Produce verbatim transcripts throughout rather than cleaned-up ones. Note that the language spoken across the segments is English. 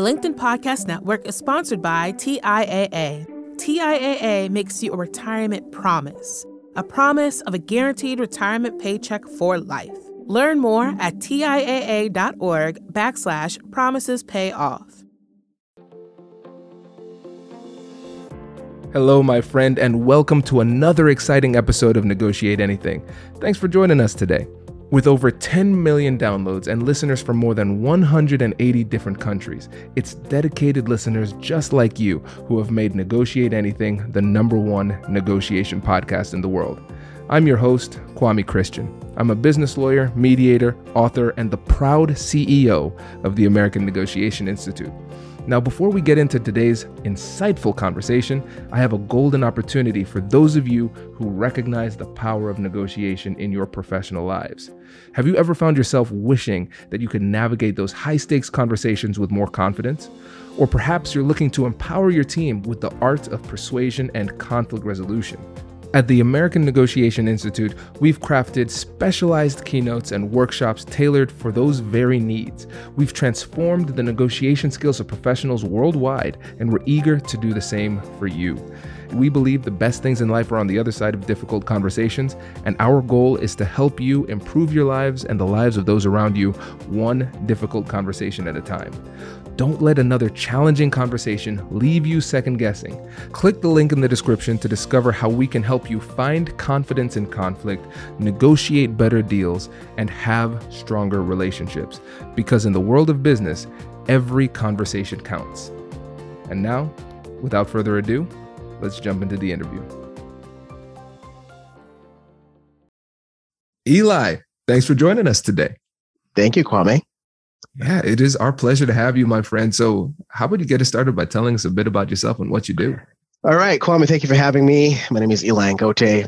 The LinkedIn Podcast Network is sponsored by T I A A. T I A A makes you a retirement promise, a promise of a guaranteed retirement paycheck for life. Learn more at TIAA.org backslash promises pay off. Hello, my friend, and welcome to another exciting episode of Negotiate Anything. Thanks for joining us today. With over ten million downloads and listeners from more than one hundred eighty different countries, it's dedicated listeners just like you who have made Negotiate Anything the number one negotiation podcast in the world. I'm your host, Kwame Christian. I'm a business lawyer, mediator, author, and the proud C E O of the American Negotiation Institute. Now, before we get into today's insightful conversation, I have a golden opportunity for those of you who recognize the power of negotiation in your professional lives. Have you ever found yourself wishing that you could navigate those high-stakes conversations with more confidence? Or perhaps you're looking to empower your team with the art of persuasion and conflict resolution. At the American Negotiation Institute, we've crafted specialized keynotes and workshops tailored for those very needs. We've transformed the negotiation skills of professionals worldwide, and we're eager to do the same for you. We believe the best things in life are on the other side of difficult conversations, and our goal is to help you improve your lives and the lives of those around you, one difficult conversation at a time. Don't let another challenging conversation leave you second guessing. Click the link in the description to discover how we can help you find confidence in conflict, negotiate better deals, and have stronger relationships. Because in the world of business, every conversation counts. And now, without further ado, let's jump into the interview. Eli, thanks for joining us today. Thank you, Kwame. Yeah, it is our pleasure to have you, my friend. So how about you get us started by telling us a bit about yourself and what you do? All right, Kwame, thank you for having me. My name is Eli Ngote.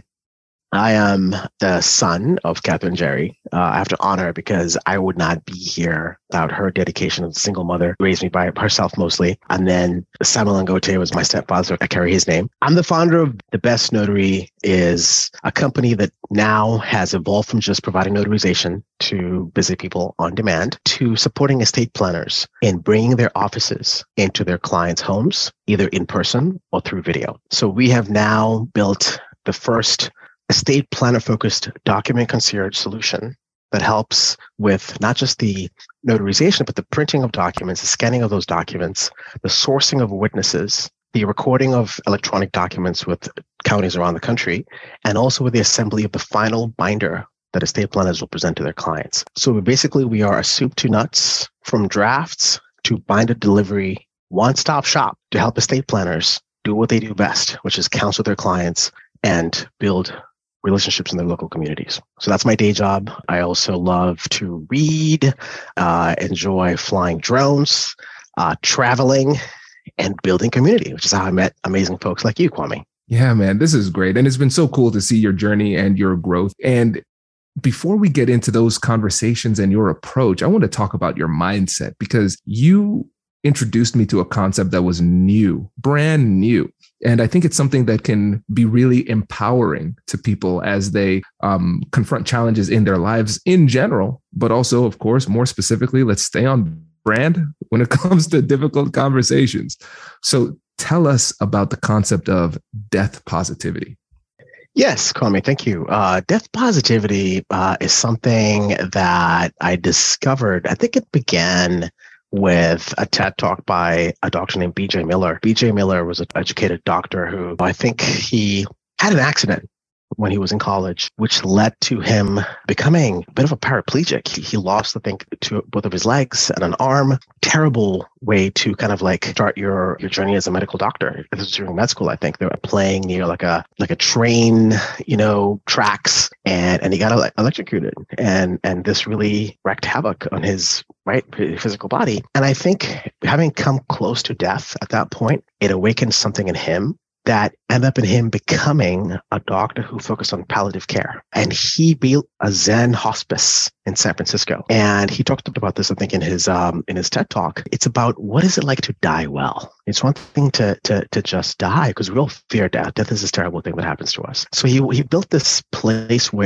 I am the son of Catherine Jerry. Uh, I have to honor her because I would not be here without her dedication as a single mother, raised me by herself mostly. And then Samuel Ngote was my stepfather, so I carry his name. I'm the founder of The Best Notary, is a company that now has evolved from just providing notarization to busy people on demand to supporting estate planners in bringing their offices into their clients' homes, either in person or through video. So we have now built the first estate planner-focused document concierge solution that helps with not just the notarization, but the printing of documents, the scanning of those documents, the sourcing of witnesses, the recording of electronic documents with counties around the country, and also with the assembly of the final binder that estate planners will present to their clients. So basically, we are a soup to nuts, from drafts to binder delivery, one-stop shop to help estate planners do what they do best, which is counsel their clients and build relationships in their local communities. So that's my day job. I also love to read, uh, enjoy flying drones, uh, traveling, and building community, which is how I met amazing folks like you, Kwame. Yeah, man, this is great. And it's been so cool to see your journey and your growth. And before we get into those conversations and your approach, I want to talk about your mindset, because you introduced me to a concept that was new, brand new. And I think it's something that can be really empowering to people as they um, confront challenges in their lives in general, but also, of course, more specifically, let's stay on brand when it comes to difficult conversations. So tell us about the concept of death positivity. Yes, Kwame, thank you. Uh, death positivity uh, is something that I discovered. I think it began with a TED talk by a doctor named B J Miller. B J Miller was an educated doctor who I think he had an accident when he was in college, which led to him becoming a bit of a paraplegic. He, he lost, I think, two, both of his legs and an arm. Terrible way to kind of like start your, your journey as a medical doctor. This was during med school, I think. They were playing near like a like a train, you know, tracks, and and he got ele- electrocuted, and and this really wreaked havoc on his right physical body. And I think having come close to death at that point, it awakened something in him that ended up in him becoming a doctor who focused on palliative care. And he built a Zen hospice in San Francisco. And he talked about this, I think, in his um, in his TED talk. It's about what is it like to die well? It's one thing to to to just die, because we all fear death. Death is this terrible thing that happens to us. So he he built this place where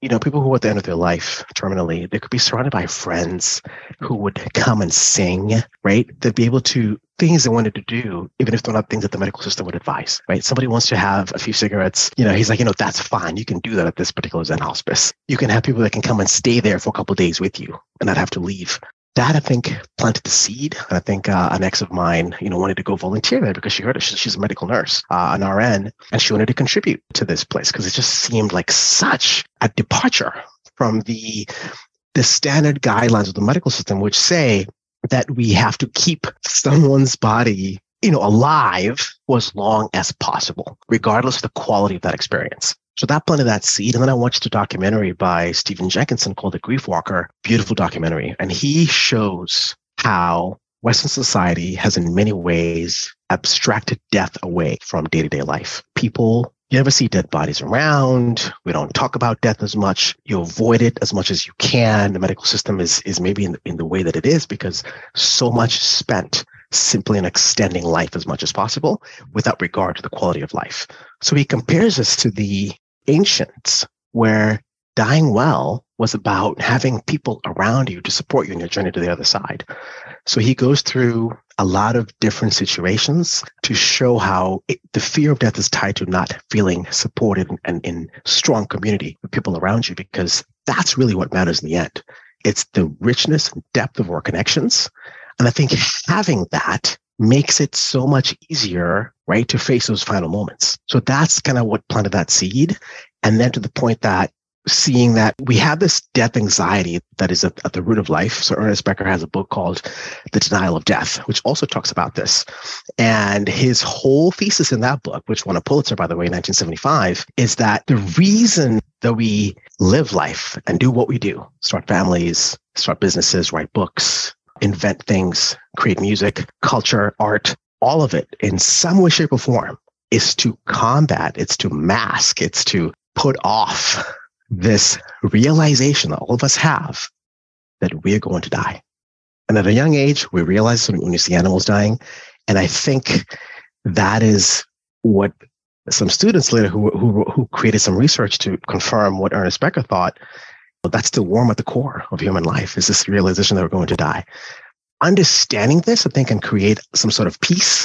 you know, people who are at the end of their life terminally, they could be surrounded by friends who would come and sing, right? They'd be able to, things they wanted to do, even if they're not things that the medical system would advise, right? Somebody wants to have a few cigarettes, you know, he's like, you know, that's fine. You can do that at this particular Zen hospice. You can have people that can come and stay there for a couple of days with you and not have to leave. That, I think, planted the seed. And I think uh, an ex of mine, you know, wanted to go volunteer there because she heard it. She's, she's a medical nurse, uh, an R N, and she wanted to contribute to this place because it just seemed like such a departure from the the standard guidelines of the medical system, which say that we have to keep someone's body, you know, alive for as long as possible, regardless of the quality of that experience. So that planted that seed. And then I watched a documentary by Stephen Jenkinson called The Grief Walker, beautiful documentary. And he shows how Western society has in many ways abstracted death away from day-to-day life. People, you never see dead bodies around. We don't talk about death as much. You avoid it as much as you can. The medical system is, is maybe in, in the way that it is because so much is spent simply in extending life as much as possible without regard to the quality of life. So he compares us to the ancients, where dying well was about having people around you to support you in your journey to the other side. So he goes through a lot of different situations to show how it, the fear of death is tied to not feeling supported and in strong community with people around you, because that's really what matters in the end. It's the richness and depth of our connections. And I think having that makes it so much easier, right, to face those final moments. So that's kind of what planted that seed. And then to the point that seeing that we have this death anxiety that is at, at the root of life. So Ernest Becker has a book called The Denial of Death, which also talks about this. And his whole thesis in that book, which won a Pulitzer, by the way, in nineteen seventy-five, is that the reason that we live life and do what we do, start families, start businesses, write books, invent things, create music, culture, art, all of it in some way, shape, or form is to combat, it's to mask, it's to put off this realization that all of us have that we're going to die. And at a young age, we realize when you see animals dying. And I think that is what some students later who, who, who created some research to confirm what Ernest Becker thought, that's still warm at the core of human life, is this realization that we're going to die. Understanding this, I think, can create some sort of peace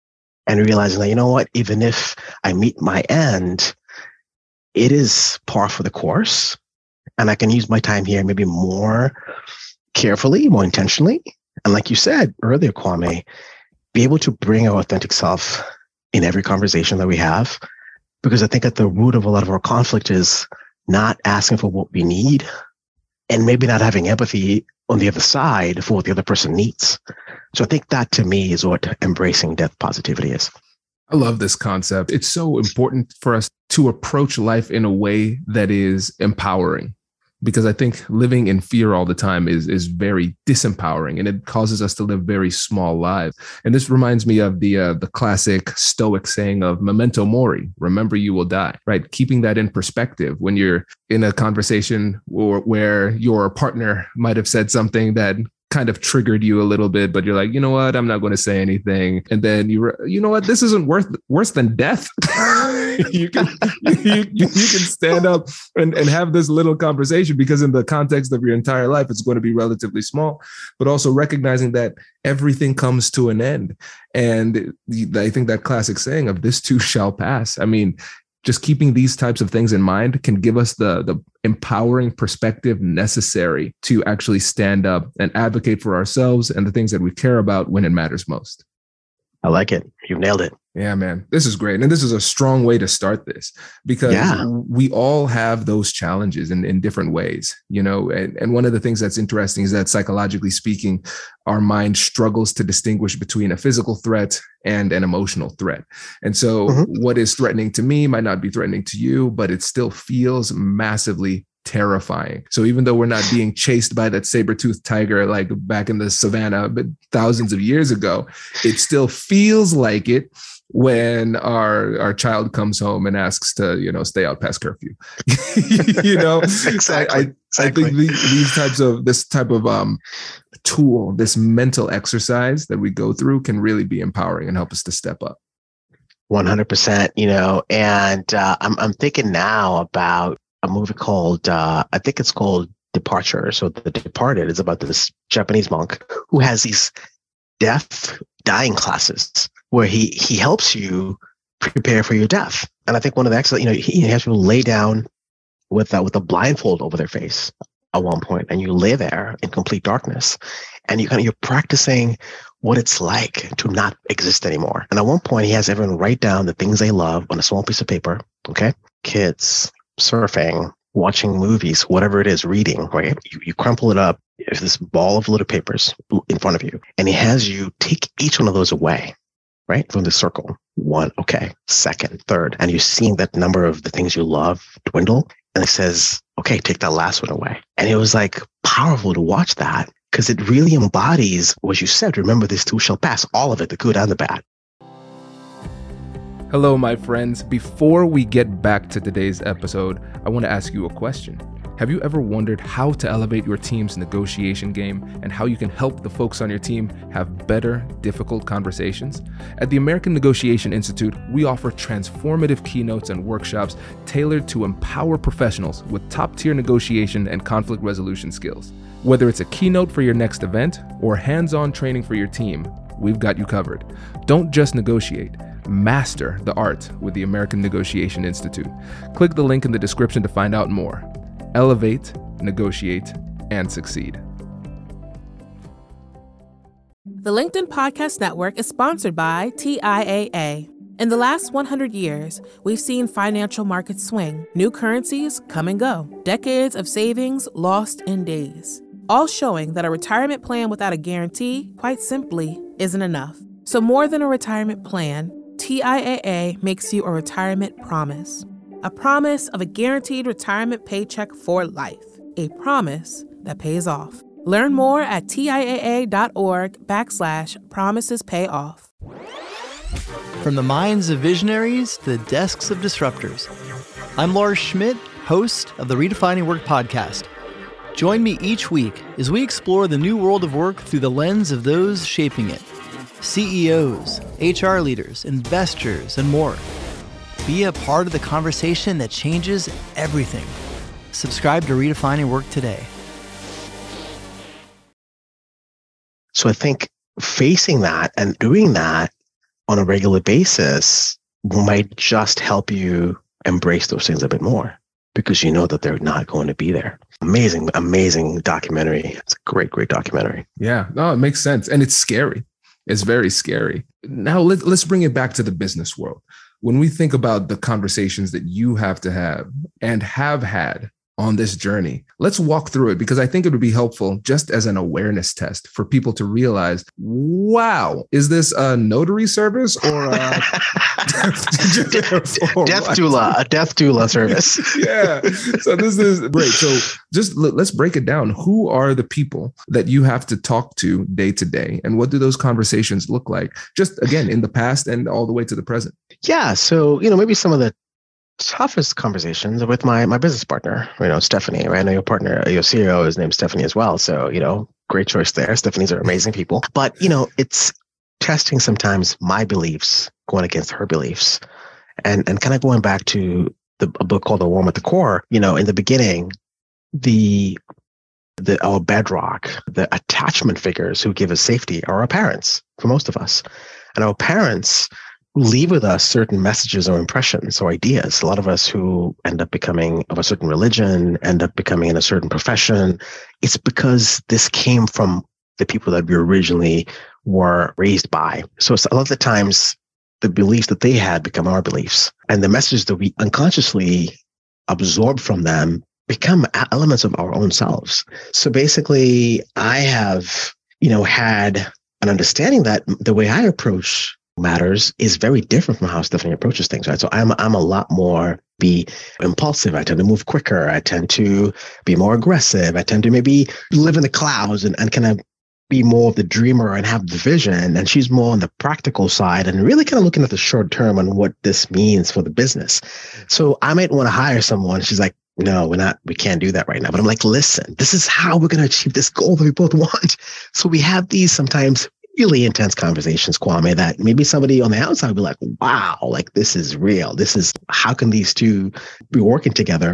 and realizing that, you know what, even if I meet my end, it is par for the course. And I can use my time here maybe more carefully, more intentionally. And like you said earlier, Kwame, be able to bring our authentic self in every conversation that we have. Because I think at the root of a lot of our conflict is not asking for what we need and maybe not having empathy on the other side for what the other person needs. So I think that to me is what embracing death positivity is. I love this concept. It's so important for us to approach life in a way that is empowering, because I think living in fear all the time is, is very disempowering, and it causes us to live very small lives. And this reminds me of the uh, the classic Stoic saying of memento mori, remember you will die, right? Keeping that in perspective when you're in a conversation or where your partner might have said something that kind of triggered you a little bit, but you're like, you know what, I'm not going to say anything. And then you, re- you know what, this isn't worth worse than death. you can you, you, you can stand up and, and have this little conversation, because in the context of your entire life, it's going to be relatively small, but also recognizing that everything comes to an end. And I think that classic saying of this too shall pass. I mean, just keeping these types of things in mind can give us the, the empowering perspective necessary to actually stand up and advocate for ourselves and the things that we care about when it matters most. I like it. You've nailed it. Yeah, man, this is great. And this is a strong way to start this, because yeah. we all have those challenges in, in different ways, you know, and, and one of the things that's interesting is that psychologically speaking, our mind struggles to distinguish between a physical threat and an emotional threat. And so mm-hmm. what is threatening to me might not be threatening to you, but it still feels massively terrifying. So even though we're not being chased by that saber-toothed tiger like back in the savannah but thousands of years ago, it still feels like it when our our child comes home and asks to, you know, stay out past curfew. you know, exactly. I, I, exactly. I think the, these types of this type of um tool, this mental exercise that we go through can really be empowering and help us to step up. one hundred percent, you know, and uh, I'm I'm thinking now about a movie called, uh, I think it's called Departure. So The Departed is about this Japanese monk who has these death dying classes where he, he helps you prepare for your death. And I think one of the excellent, you know, he has you lay down with uh, with a blindfold over their face at one point, and you lay there in complete darkness, and you kind of you're practicing what it's like to not exist anymore. And at one point, he has everyone write down the things they love on a small piece of paper. Okay, kids, surfing, watching movies, whatever it is, reading. Right, you, you crumple it up. There's this ball of little papers in front of you, and he has you take each one of those away. Right, from the circle. One, okay, second, third, and you're seeing that number of the things you love dwindle. And it says, okay, take that last one away. And it was like powerful to watch that because it really embodies what you said. Remember, this too shall pass, all of it, the good and the bad. Hello, my friends. Before we get back to today's episode, I want to ask you a question. Have you ever wondered how to elevate your team's negotiation game and how you can help the folks on your team have better, difficult conversations? At the American Negotiation Institute, we offer transformative keynotes and workshops tailored to empower professionals with top-tier negotiation and conflict resolution skills. Whether it's a keynote for your next event or hands-on training for your team, we've got you covered. Don't just negotiate. Master the art with the American Negotiation Institute. Click the link in the description to find out more. Elevate, negotiate, and succeed. The LinkedIn Podcast Network is sponsored by T I A A. In the last one hundred years, we've seen financial markets swing, new currencies come and go, decades of savings lost in days, all showing that a retirement plan without a guarantee, quite simply, isn't enough. So more than a retirement plan, T I A A makes you a retirement promise. A promise of a guaranteed retirement paycheck for life. A promise that pays off. Learn more at TIAA.org backslash promises pay off. From the minds of visionaries to the desks of disruptors, I'm Lars Schmidt, host of the Redefining Work podcast. Join me each week as we explore the new world of work through the lens of those shaping it. C E Os, H R leaders, investors, and more. Be a part of the conversation that changes everything. Subscribe to Redefining Work today. So I think facing that and doing that on a regular basis might just help you embrace those things a bit more because you know that they're not going to be there. Amazing, amazing documentary. It's a great, great documentary. Yeah, no, it makes sense. And it's scary. It's very scary. Now let, let's bring it back to the business world. When we think about the conversations that you have to have and have had on this journey, let's walk through it because I think it would be helpful just as an awareness test for people to realize, wow, is this a notary service or a death, death doula, a death doula service? Yeah. So this is great. So just l- let's break it down. Who are the people that you have to talk to day to day? And what do those conversations look like? Just again, in the past and all the way to the present. Yeah. So, you know, maybe some of the toughest conversations with my my business partner, you know, Stephanie, right? I know your partner, your C E O is named Stephanie as well. So, you know, great choice there. Stephanie's are amazing people. But, you know, it's testing sometimes my beliefs going against her beliefs. And and kind of going back to the a book called The Warm at the Core, you know, in the beginning, the the our bedrock, the attachment figures who give us safety are our parents for most of us. And our parents leave with us certain messages or impressions or ideas. A lot of us who end up becoming of a certain religion, end up becoming in a certain profession. It's because this came from the people that we originally were raised by. So a lot of the times, the beliefs that they had become our beliefs. And the messages that we unconsciously absorb from them become elements of our own selves. So basically, I have, you know, had an understanding that the way I approach matters is very different from how Stephanie approaches things, right? So I'm I'm a lot more be impulsive. I tend to move quicker. I tend to be more aggressive. I tend to maybe live in the clouds and, and kind of be more of the dreamer and have the vision. And she's more on the practical side and really kind of looking at the short term and what this means for the business. So I might want to hire someone. She's like, no, we're not, we can't do that right now. But I'm like, listen, this is how we're going to achieve this goal that we both want. So we have these sometimes really intense conversations, Kwame, that maybe somebody on the outside would be like, wow, like this is real. This is, how can these two be working together?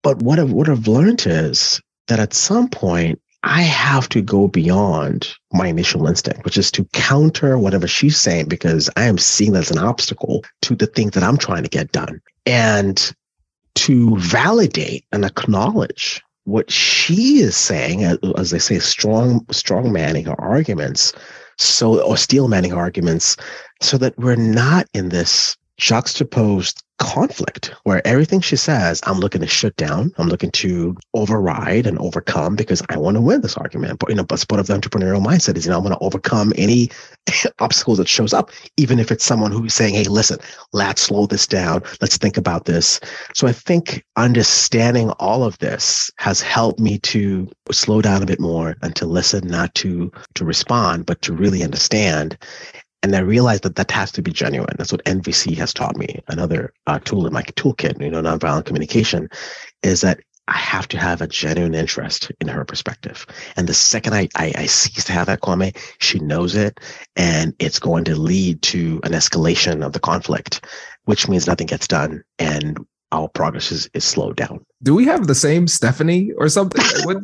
But what I've, what I've learned is that at some point, I have to go beyond my initial instinct, which is to counter whatever she's saying, because I am seeing that as an obstacle to the things that I'm trying to get done. And to validate and acknowledge what she is saying, as they say, strong, strong manning her arguments, so or steel manning her arguments, so that we're not in this juxtaposed conflict where everything she says, I'm looking to shut down, I'm looking to override and overcome because I want to win this argument. But you know, but part of the entrepreneurial mindset is, you know, I want to overcome any obstacles that shows up, even if it's someone who's saying, hey, listen, let's slow this down, let's think about this. So I think understanding all of this has helped me to slow down a bit more and to listen, not to to respond, but to really understand. And I realized that that has to be genuine. That's what N V C has taught me. Another uh, tool in my toolkit, you know, nonviolent communication, is that I have to have a genuine interest in her perspective. And the second I, I, I cease to have that, Kwame, she knows it, and it's going to lead to an escalation of the conflict, which means nothing gets done and our progress is, is slowed down. Do we have the same Stephanie or something? What?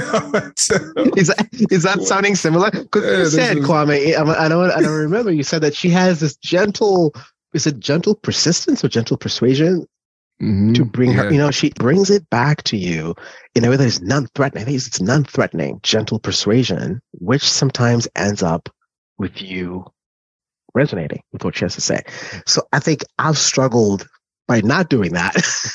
is that is that sounding similar? Because you Yeah, said, is... Kwame, I don't, I don't remember. You said that she has this gentle, is it gentle persistence or gentle persuasion mm-hmm. to bring yeah. her, you know, she brings it back to you in a way that is non-threatening. I think it's non-threatening, gentle persuasion, which sometimes ends up with you resonating with what she has to say. So I think I've struggled by not doing that.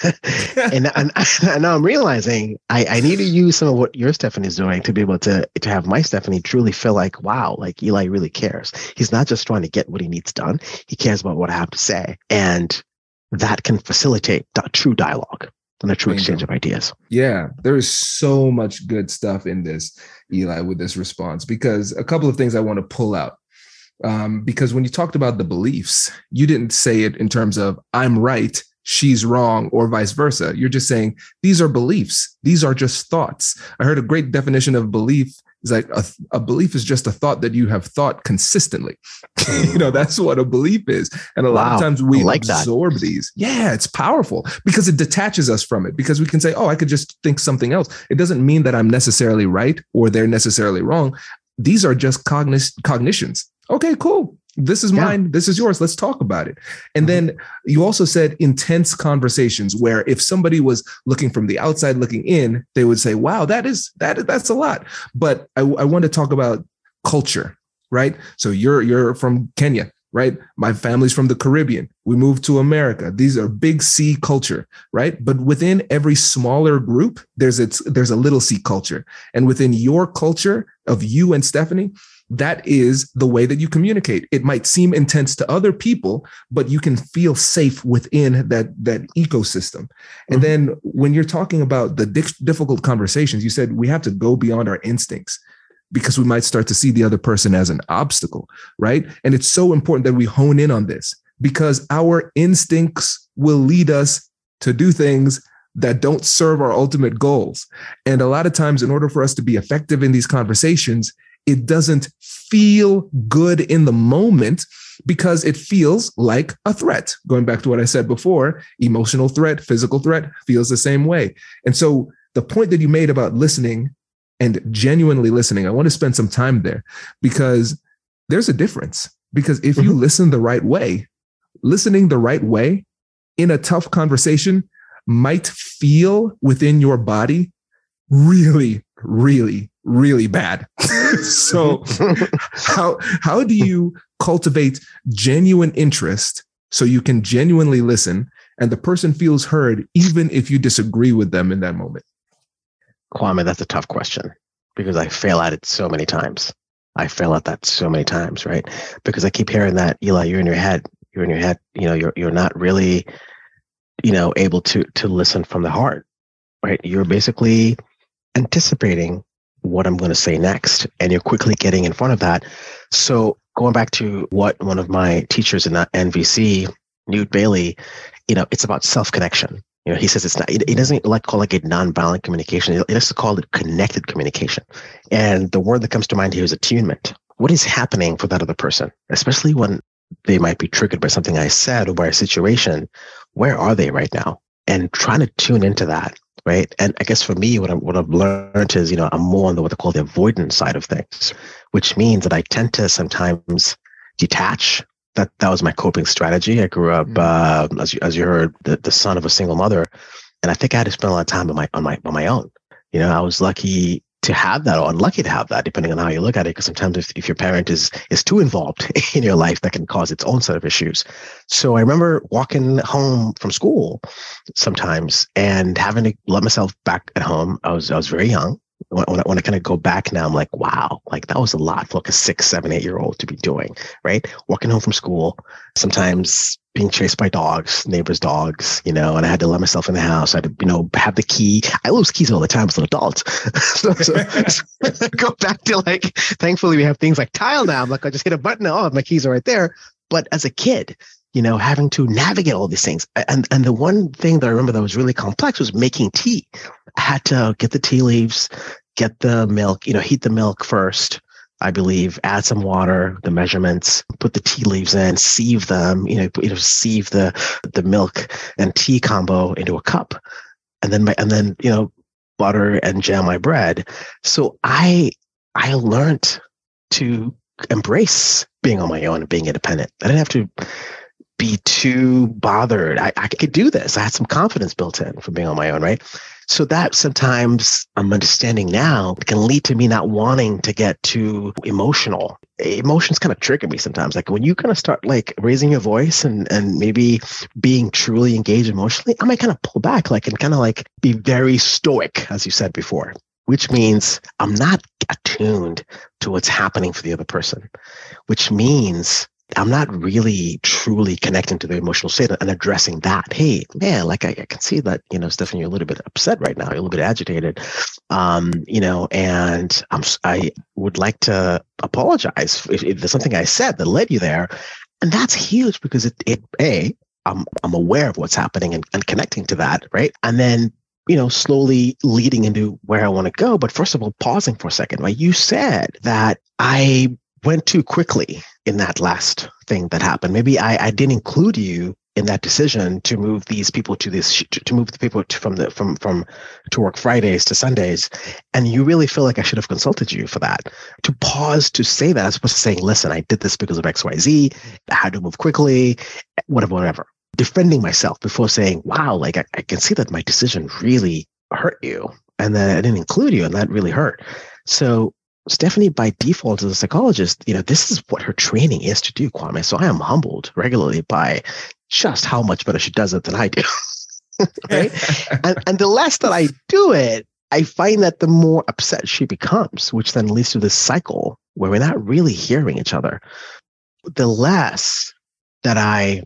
and, and, and now I'm realizing I, I need to use some of what your Stephanie is doing to be able to, to have my Stephanie truly feel like, wow, like Eli really cares. He's not just trying to get what he needs done. He cares about what I have to say. And that can facilitate a true dialogue and a true exchange of ideas. Yeah, there is so much good stuff in this, Eli, with this response, because a couple of things I want to pull out. Um, because when you talked about the beliefs, you didn't say it in terms of I'm right, she's wrong, or vice versa. You're just saying these are beliefs. These are just thoughts. I heard a great definition of belief is like a, a belief is just a thought that you have thought consistently. You know, that's what a belief is. And a wow, lot of times we like absorb that. These. Yeah, it's powerful because it detaches us from it, because we can say, oh, I could just think something else. It doesn't mean that I'm necessarily right or they're necessarily wrong. These are just cogniz- cognitions. Okay, cool. This is yeah. mine. This is yours. Let's talk about it. And mm-hmm. then you also said intense conversations where if somebody was looking from the outside looking in, they would say, wow, that is, that that's a lot. But I, I want to talk about culture, right? So you're, you're from Kenya, right? My family's from the Caribbean. We moved to America. These are big C culture, right? But within every smaller group, there's a, there's a little C culture. And within your culture of you and Stephanie, that is the way that you communicate. It might seem intense to other people, but you can feel safe within that, that ecosystem. And mm-hmm. then when you're talking about the di- difficult conversations, you said we have to go beyond our instincts because we might start to see the other person as an obstacle, right? And it's so important that we hone in on this because our instincts will lead us to do things that don't serve our ultimate goals. And a lot of times, in order for us to be effective in these conversations, it doesn't feel good in the moment because it feels like a threat. Going back to what I said before, emotional threat, physical threat feels the same way. And so the point that you made about listening and genuinely listening, I want to spend some time there because there's a difference. Because if you mm-hmm. listen the right way, listening the right way in a tough conversation might feel within your body really, really, really bad. So how how do you cultivate genuine interest so you can genuinely listen and the person feels heard even if you disagree with them in that moment? Kwame, that's a tough question because I fail at it so many times. I fail at that so many times, right? Because I keep hearing that, Eli, you're in your head. You're in your head. You know, you're you're not really, you know, able to to listen from the heart, right? You're basically anticipating what I'm going to say next, and you're quickly getting in front of that. So going back to what one of my teachers in that N V C, Newt Bailey, you know, it's about self-connection. You know, he says it's not, he doesn't like call it nonviolent communication. He likes to call it connected communication. And the word that comes to mind here is attunement. What is happening for that other person, especially when they might be triggered by something I said or by a situation? Where are they right now? And trying to tune into that right? And I guess for me, what, I, what I've learned is, you know, I'm more on the what they call the avoidance side of things, which means that I tend to sometimes detach. That that was my coping strategy. I grew up, mm-hmm. uh, as you as you heard, the, the son of a single mother, and I think I had to spend a lot of time on my on my on my own. You know, I was lucky to have that, or unlucky to have that, depending on how you look at it. Because sometimes if, if your parent is is too involved in your life, that can cause its own set of issues. So I remember walking home from school sometimes and having to let myself back at home. I was I was very young. When, when I, when I kind of go back now, I'm like, wow, like that was a lot for like a six, seven, eight year old to be doing, right? Walking home from school, sometimes being chased by dogs, neighbors' dogs, you know, and I had to let myself in the house. I had to, you know, have the key. I lose keys all the time as an adult. so, so, so go back to like, thankfully we have things like Tile now. I'm like, I just hit a button. Oh, my keys are right there. But as a kid, you know, having to navigate all these things. And, and the one thing that I remember that was really complex was making tea. I had to get the tea leaves, get the milk, you know, heat the milk first, I believe, add some water, the measurements, put the tea leaves in, sieve them, you know, you know, sieve the the milk and tea combo into a cup. And then my and then, you know, butter and jam my bread. So I I learned to embrace being on my own and being independent. I didn't have to be too bothered. I, I could do this. I had some confidence built in from being on my own, right? So that sometimes I'm understanding now can lead to me not wanting to get too emotional. Emotions kind of trigger me sometimes. Like when you kind of start like raising your voice and, and maybe being truly engaged emotionally, I might kind of pull back, like and kind of like be very stoic, as you said before, which means I'm not attuned to what's happening for the other person, which means I'm not really truly connecting to the emotional state and addressing that. Hey, man, like I, I can see that, you know, Stephanie, you're a little bit upset right now. You're a little bit agitated, um, you know, and I'm, I would like to apologize if, if there's something I said that led you there. And that's huge because it, it A, I'm, I'm aware of what's happening and, and connecting to that, right? And then, you know, slowly leading into where I want to go. But first of all, pausing for a second, right? You said that I went too quickly in that last thing that happened. Maybe I, I didn't include you in that decision to move these people to this, to, to move the people to, from the from from to work Fridays to Sundays, and you really feel like I should have consulted you for that. To pause to say that as opposed to saying, "Listen, I did this because of X, Y, Z. I had to move quickly, whatever, whatever." Defending myself before saying, "Wow, like I, I can see that my decision really hurt you, and that I didn't include you, and that really hurt." So Stephanie, by default, as a psychologist, you know, this is what her training is to do, Kwame. So I am humbled regularly by just how much better she does it than I do. Right? and, and the less that I do it, I find that the more upset she becomes, which then leads to this cycle where we're not really hearing each other. The less that I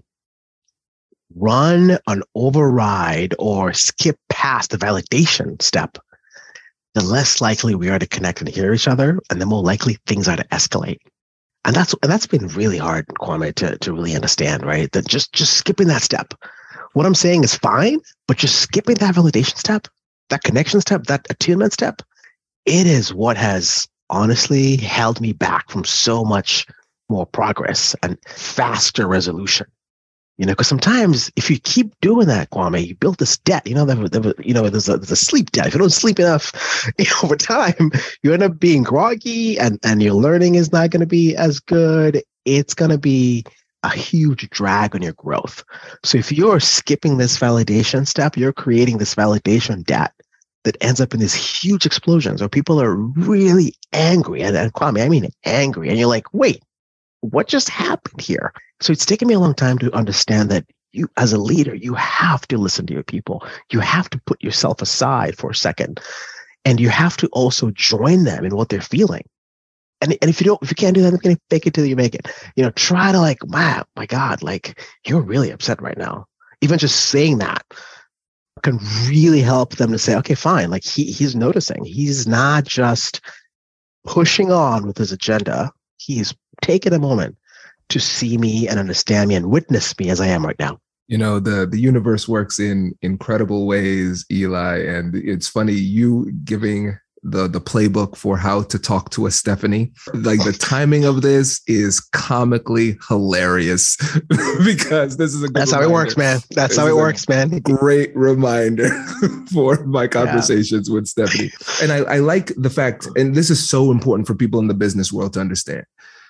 run an override or skip past the validation step, the less likely we are to connect and hear each other, and the more likely things are to escalate. And that's and that's been really hard, Kwame, to, to really understand, right? That just, just skipping that step. What I'm saying is fine, but just skipping that validation step, that connection step, that attunement step, it is what has honestly held me back from so much more progress and faster resolution. You know, because sometimes if you keep doing that, Kwame, you build this debt. You know, there, there, you know, there's a, there's a sleep debt. If you don't sleep enough, you know, over time, you end up being groggy, and and your learning is not going to be as good. It's going to be a huge drag on your growth. So if you're skipping this validation step, you're creating this validation debt that ends up in these huge explosions where people are really angry. And, and Kwame, I mean angry. And you're like, wait, what just happened here? So it's taken me a long time to understand that you, as a leader, you have to listen to your people. You have to put yourself aside for a second, and you have to also join them in what they're feeling. And, and if you don't, if you can't do that, then fake it till you make it. You know, try to like, wow, my God, like you're really upset right now. Even just saying that can really help them to say, okay, fine. Like he he's noticing. He's not just pushing on with his agenda. He's taking a moment to see me and understand me and witness me as I am right now. You know, the the universe works in incredible ways, Eli. And it's funny, you giving the the playbook for how to talk to a Stephanie. Like the timing of this is comically hilarious because this is a good That's reminder. how it works, man. That's this how it works, man. Great reminder for my conversations yeah. with Stephanie. And I, I like the fact, and this is so important for people in the business world to understand.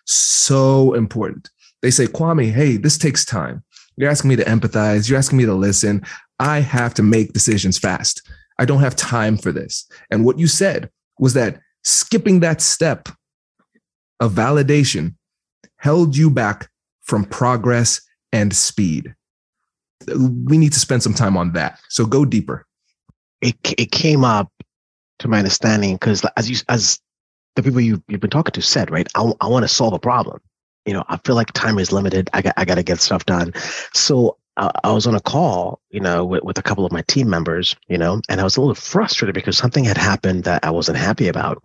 So important. They say, Kwame, hey, this takes time. You're asking me to empathize. You're asking me to listen. I have to make decisions fast. I don't have time for this. And what you said was that skipping that step of validation held you back from progress and speed. We need to spend some time on that. So go deeper. It it came up to my understanding because as you as the people you you've been talking to said, right? I I want to solve a problem. You know, I feel like time is limited. I got I got to get stuff done. So uh, I was on a call, you know, with, with a couple of my team members, you know, and I was a little frustrated because something had happened that I wasn't happy about.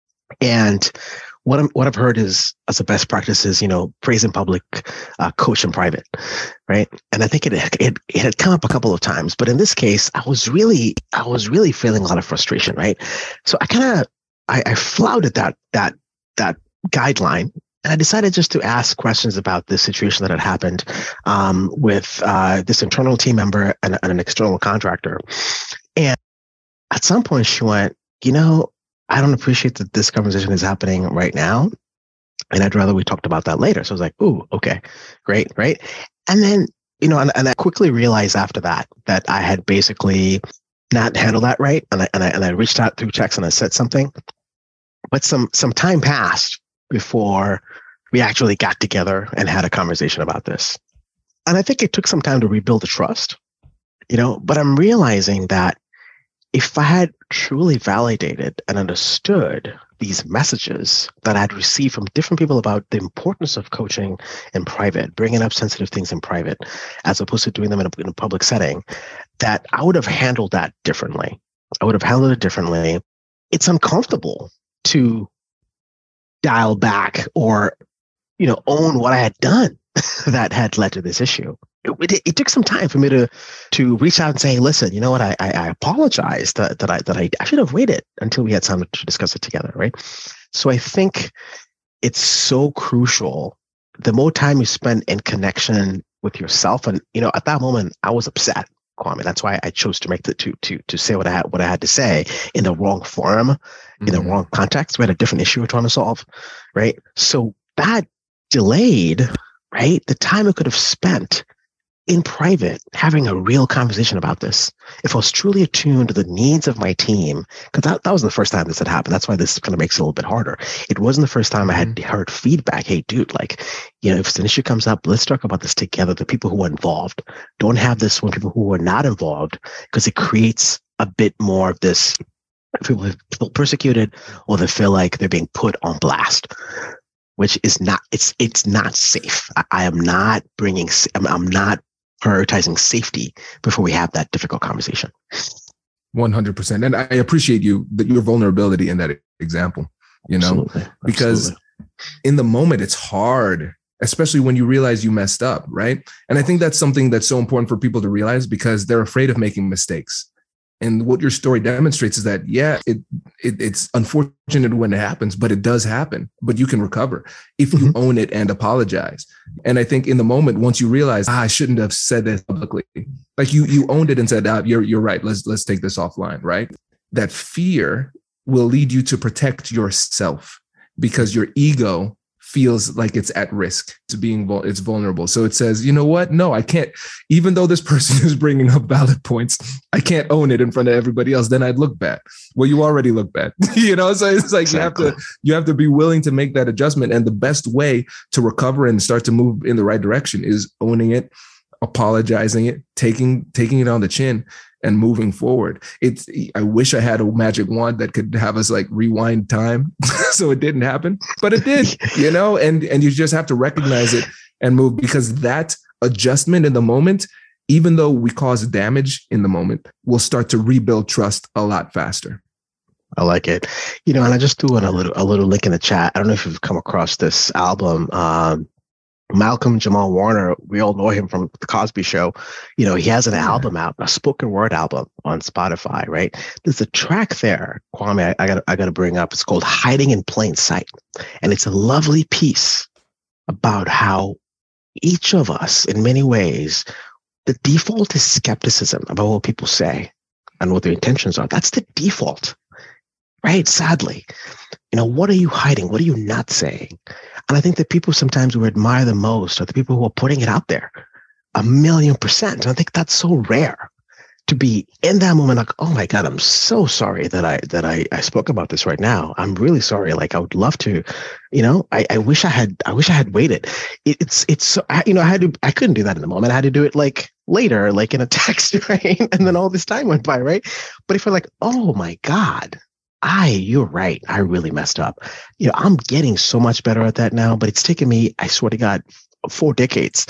And what I'm what I've heard is as a best practice is, you know, praise in public, uh, coach in private, right? And I think it, it it had come up a couple of times, but in this case, I was really I was really feeling a lot of frustration, right? So I kind of I, I flouted that that that guideline. And I decided just to ask questions about this situation that had happened um, with uh, this internal team member and, and an external contractor. And at some point she went, you know, I don't appreciate that this conversation is happening right now. And I'd rather we talked about that later. So I was like, ooh, okay, great, right? And then, you know, and, and I quickly realized after that, that I had basically not handled that right. And I, and I, and I reached out through checks and I said something, but some, some time passed before we actually got together and had a conversation about this. And I think it took some time to rebuild the trust, you know, but I'm realizing that if I had truly validated and understood these messages that I'd received from different people about the importance of coaching in private, bringing up sensitive things in private, as opposed to doing them in a, in a public setting, that I would have handled that differently. I would have handled it differently. It's uncomfortable to dial back or, you know, own what I had done that had led to this issue. It, it, it took some time for me to to reach out and say, listen, you know what, I I, I apologize that, that I that I, I should have waited until we had time to discuss it together, right? So I think it's so crucial. The more time you spend in connection with yourself, and you know, at that moment, I was upset, Kwame. That's why I chose to make the to to to say what I had what I had to say in the wrong forum, mm-hmm. in the wrong context. We had a different issue we're trying to solve, right? So that delayed, right, the time I could have spent in private having a real conversation about this. If I was truly attuned to the needs of my team, because that, that was the first time this had happened. That's why this kind of makes it a little bit harder. It wasn't the first time I had heard feedback. Hey, dude, like, you know, if an issue comes up, let's talk about this together. The people who are involved don't have this when people who are not involved, because it creates a bit more of this. People feel persecuted or they feel like they're being put on blast, which is not, it's it's not safe. I, I am not bringing, I'm, I'm not prioritizing safety before we have that difficult conversation. one hundred percent. And I appreciate you, that your vulnerability in that example, you know, Absolutely. because Absolutely. in the moment it's hard, especially when you realize you messed up, right? And I think that's something that's so important for people to realize because they're afraid of making mistakes. And what your story demonstrates is that, yeah, it, it it's unfortunate when it happens, but it does happen. But you can recover if you mm-hmm. own it and apologize. And I think in the moment, once you realize, ah, I shouldn't have said this publicly, like you you owned it and said, ah, you're you're right. Let's let's take this offline, right? That fear will lead you to protect yourself because your ego feels like it's at risk to being, it's vulnerable. So it says, you know what? No, I can't, even though this person is bringing up valid points, I can't own it in front of everybody else. Then I'd look bad. Well, you already look bad, you know? So it's like, exactly. you have to, you have to be willing to make that adjustment. And the best way to recover and start to move in the right direction is owning it, apologizing it, taking, taking it on the chin and moving forward. It's, I wish I had a magic wand that could have us like rewind time so it didn't happen, but it did, you know, and, and you just have to recognize it and move, because that adjustment in the moment, even though we cause damage in the moment, will start to rebuild trust a lot faster. I like it. You know, and I just threw in a little, a little link in the chat. I don't know if you've come across this album, um, Malcolm Jamal Warner, we all know him from The Cosby Show. You know, he has an yeah. album out, a spoken word album on Spotify, right? There's a track there, Kwame, I, I got I got to bring up. It's called Hiding in Plain Sight. And it's a lovely piece about how each of us, in many ways, the default is skepticism about what people say and what their intentions are. That's the default, right? Sadly. You know, what are you hiding? What are you not saying? And I think the people sometimes we admire the most are the people who are putting it out there a million percent. And I think that's so rare to be in that moment, like, oh my God, I'm so sorry that I that I, I spoke about this right now. I'm really sorry. Like, I would love to, you know, I, I wish I had I wish I had waited. It, it's it's so, you know, I had to I couldn't do that in the moment. I had to do it like later, like in a text, right? And then all this time went by, right? But if you're like, oh my God, I, you're right. I really messed up. You know, I'm getting so much better at that now, but it's taken me, I swear to God, four decades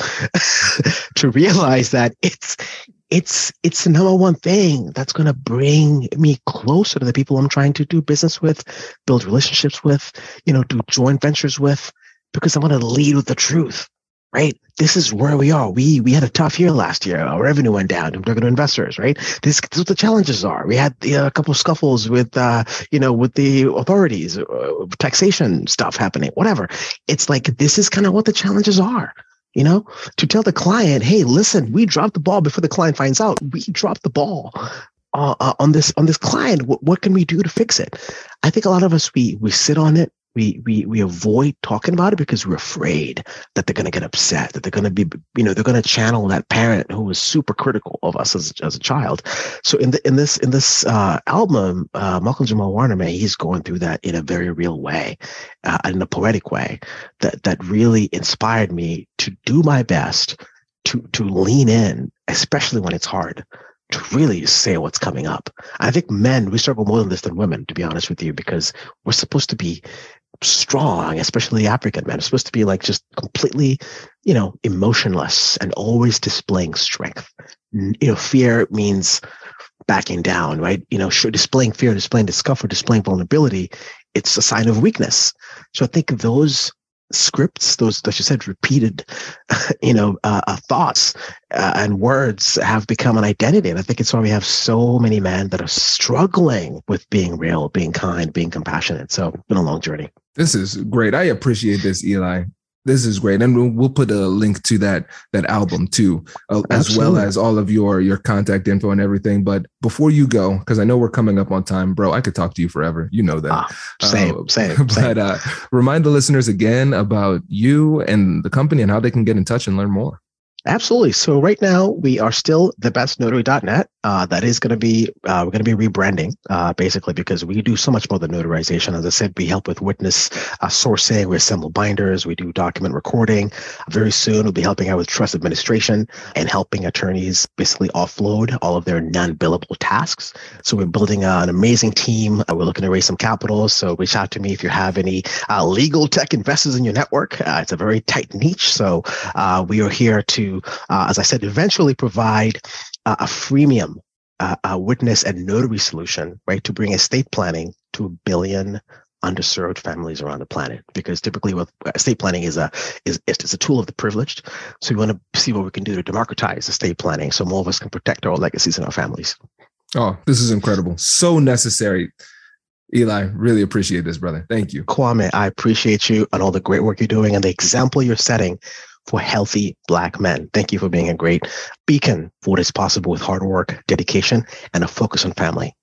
to realize that it's, it's, it's the number one thing that's going to bring me closer to the people I'm trying to do business with, build relationships with, you know, do joint ventures with, because I want to lead with the truth. Right? This is where we are. We we had a tough year last year. Our revenue went down. We're talking to investors, right? This, this is what the challenges are. We had you know, a couple of scuffles with, uh, you know, with the authorities, uh, taxation stuff happening, whatever. It's like, this is kind of what the challenges are, you know, to tell the client, hey, listen, we dropped the ball before the client finds out. We dropped the ball uh, uh, on this on this client. What, what can we do to fix it? I think a lot of us, we we sit on it. We we we avoid talking about it because we're afraid that they're going to get upset, that they're going to be, you know, they're going to channel that parent who was super critical of us as, as a child. So in the in this in this uh, album, uh, Malcolm Jamal Warner, man, he's going through that in a very real way, uh, in a poetic way that that really inspired me to do my best to to lean in, especially when it's hard, to really say what's coming up. I think men, we struggle more than this than women, to be honest with you, because we're supposed to be strong, especially African men. We're supposed to be like just completely, you know, emotionless and always displaying strength. You know, fear means backing down, right? You know, sure, displaying fear, displaying discomfort, displaying vulnerability, it's a sign of weakness. So I think those scripts, those, as you said, repeated, you know, uh, uh, thoughts uh, and words have become an identity. And I think it's why we have so many men that are struggling with being real, being kind, being compassionate. So it's been a long journey. This is great. I appreciate this, Eli. This is great. And we'll, we'll put a link to that that album too, uh, as well as all of your your contact info and everything. But before you go, because I know we're coming up on time, bro, I could talk to you forever. You know that. Ah, same, uh, same, But same. Uh, remind the listeners again about you and the company and how they can get in touch and learn more. Absolutely. So right now we are still the best notary dot net. Uh, that is going to be, uh, we're going to be rebranding, uh, basically because we do so much more than notarization. As I said, we help with witness uh, sourcing, we assemble binders, we do document recording. Very soon we'll be helping out with trust administration and helping attorneys basically offload all of their non-billable tasks. So we're building uh, an amazing team. Uh, we're looking to raise some capital. So reach out to me if you have any uh, legal tech investors in your network. Uh, it's a very tight niche. So uh, we are here to Uh, as I said, eventually provide uh, a freemium uh, a witness and notary solution, right, to bring estate planning to a billion underserved families around the planet. Because typically, with estate planning is a is it's a tool of the privileged. So we want to see what we can do to democratize estate planning, so more of us can protect our legacies and our families. Oh, this is incredible! So necessary. Eli, really appreciate this, brother. Thank you. Kwame, I appreciate you and all the great work you're doing and the example you're setting for healthy Black men. Thank you for being a great beacon for what is possible with hard work, dedication, and a focus on family.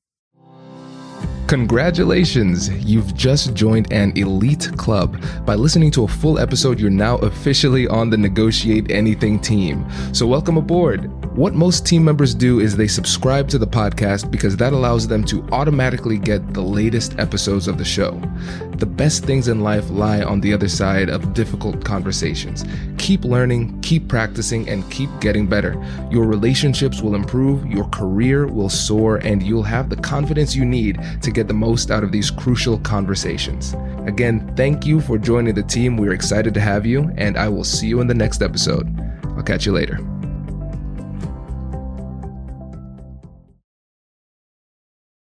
Congratulations! You've just joined an elite club. By listening to a full episode, you're now officially on the Negotiate Anything team. So welcome aboard. What most team members do is they subscribe to the podcast because that allows them to automatically get the latest episodes of the show. The best things in life lie on the other side of difficult conversations. Keep learning, keep practicing, and keep getting better. Your relationships will improve, your career will soar, and you'll have the confidence you need to get the most out of these crucial conversations. Again, thank you for joining the team. We're excited to have you, and I will see you in the next episode. I'll catch you later.